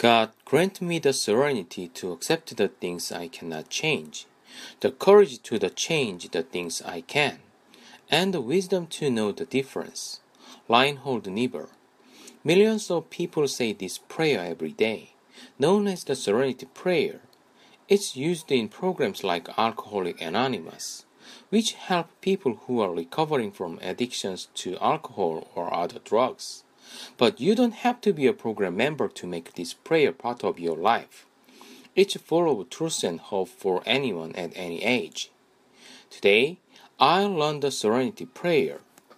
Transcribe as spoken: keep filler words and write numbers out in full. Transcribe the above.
God, grant me the serenity to accept the things I cannot change, the courage to the change the things I can, and the wisdom to know the difference. Reinhold Niebuhr. Millions of people say this prayer every day, known as the Serenity Prayer. It's used in programs like Alcoholics Anonymous, which help people who are recovering from addictions to alcohol or other drugs. But you don't have to be a program member to make this prayer part of your life. It's full of truth and hope for anyone at any age. Today, I'll learn the Serenity Prayer